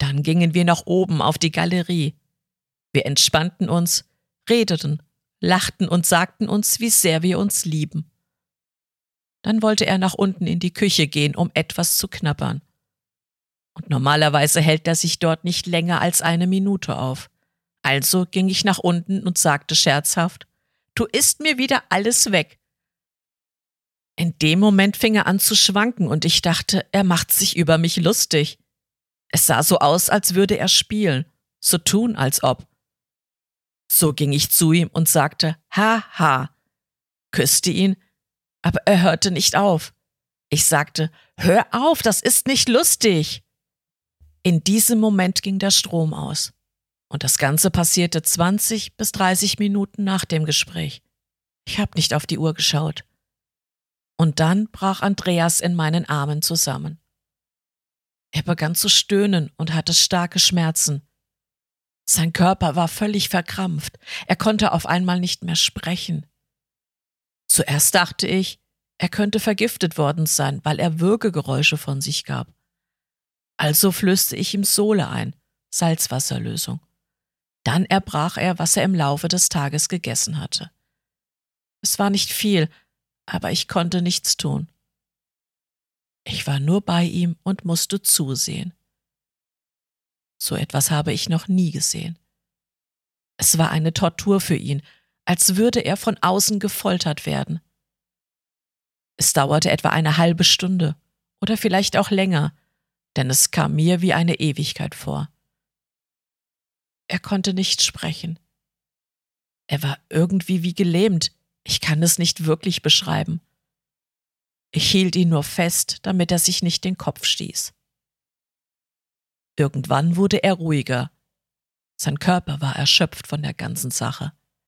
Dann gingen wir nach oben auf die Galerie. Wir entspannten uns, redeten, lachten und sagten uns, wie sehr wir uns lieben. Dann wollte er nach unten in die Küche gehen, um etwas zu knabbern. Und normalerweise hält er sich dort nicht länger als 1 Minute auf. Also ging ich nach unten und sagte scherzhaft: »Du isst mir wieder alles weg.« In dem Moment fing er an zu schwanken und ich dachte, er macht sich über mich lustig. Es sah so aus, als würde er spielen, so tun, als ob. So ging ich zu ihm und sagte: »Ha, küsste ihn, aber er hörte nicht auf. Ich sagte: »Hör auf, das ist nicht lustig.« In diesem Moment ging der Strom aus. Und das Ganze passierte 20 bis 30 Minuten nach dem Gespräch. Ich habe nicht auf die Uhr geschaut. Und dann brach Andreas in meinen Armen zusammen. Er begann zu stöhnen und hatte starke Schmerzen. Sein Körper war völlig verkrampft. Er konnte auf einmal nicht mehr sprechen. Zuerst dachte ich, er könnte vergiftet worden sein, weil er Würgegeräusche von sich gab. Also flößte ich ihm Sole ein, Salzwasserlösung. Dann erbrach er, was er im Laufe des Tages gegessen hatte. Es war nicht viel, aber ich konnte nichts tun. Ich war nur bei ihm und musste zusehen. So etwas habe ich noch nie gesehen. Es war eine Tortur für ihn, als würde er von außen gefoltert werden. Es dauerte etwa eine halbe Stunde oder vielleicht auch länger, denn es kam mir wie eine Ewigkeit vor. Er konnte nicht sprechen. Er war irgendwie wie gelähmt, ich kann es nicht wirklich beschreiben. Ich hielt ihn nur fest, damit er sich nicht den Kopf stieß. Irgendwann wurde er ruhiger. Sein Körper war erschöpft von der ganzen Sache.